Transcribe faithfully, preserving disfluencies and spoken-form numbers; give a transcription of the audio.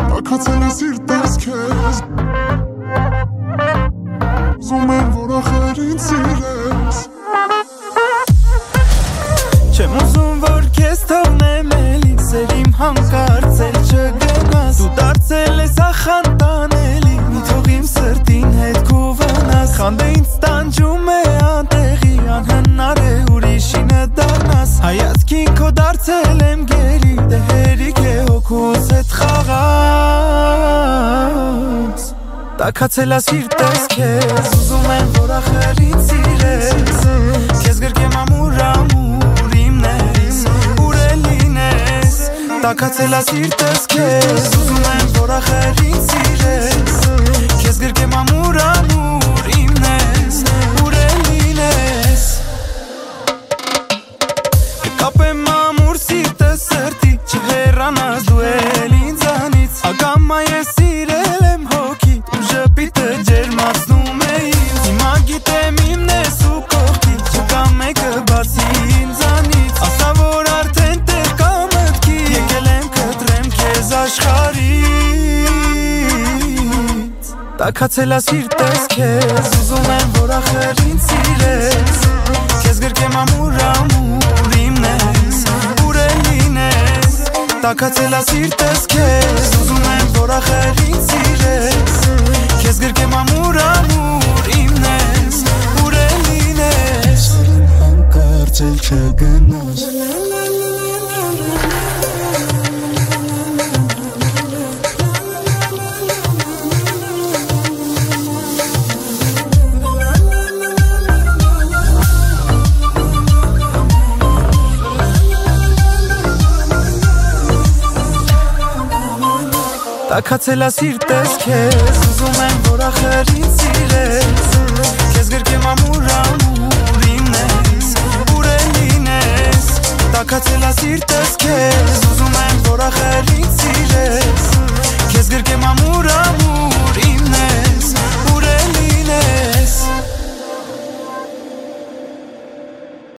Տաքացել է սիրտս քեզ Ուզում եմ, որ ախր ինձ սիրես Չեմ ուզում, որ քեզ թողնեմ էլի Սեր իմ հանկարծ էլ չգնաս Դու դարձել ես ախանտանելի Մի թող իմ սրտին հետ կուվնաս Խանդը ինձ տանջում է անտեղի Անհնար է ուրիշինը դառնաս Հայացքին քո դարձել եմ գերի Դե հերիք է հոգուս հետ խաղաս Տաքացել է սիրտս քեզ Ուզում եմ, որ ախր ինձ սիրես Քեզ գրկեմ ամուր ամուր իմն ես Ուր է լինես Տաքացել է սիրտս քեզ Ուզում եմ, որ ախր ինձ սիրես Քեզ գրկեմ ամուր ամուր իմն ես Ուր է լինես Կապեմ ամուր սիրտս սրտի Չհեռանաս դու էլ ինձանից Ագամա ես սիրել եմ հոգի Ու ժպիտը ջերմացնում է ինձ Հիմա գիտեմ իմն ես ու կողքի Չկա մեկը բացի ինձանից Ասա որ արդեն տեղ կա մտքի Եկել եմ կտրեմ քեզ աշխարհից Տաքացել է սիրտս քեզ Ուզում եմ որ ախր ինձ սիրես Քեզ գրկեմ ամուր ամուր իմն ես Ուր է լինես Տաքացել է սիրտս քեզ Ուզում եմ որ ախր ինձ սիրես Քեզ գրկեմ ամուր ամուր իմն ես Ուր է լինես Հանկարծ էլ չգնաս Տաքացել է սիրտս քեզ Ուզում եմ, որ ախր ինձ սիրես Քեզ գրկեմ ամուր ամուր իմն ես Ուր է լինես Տաքացել է սիրտս քեզ Ուզում եմ, որ ախր ինձ սիրես Քեզ գրկեմ ամուր ամուր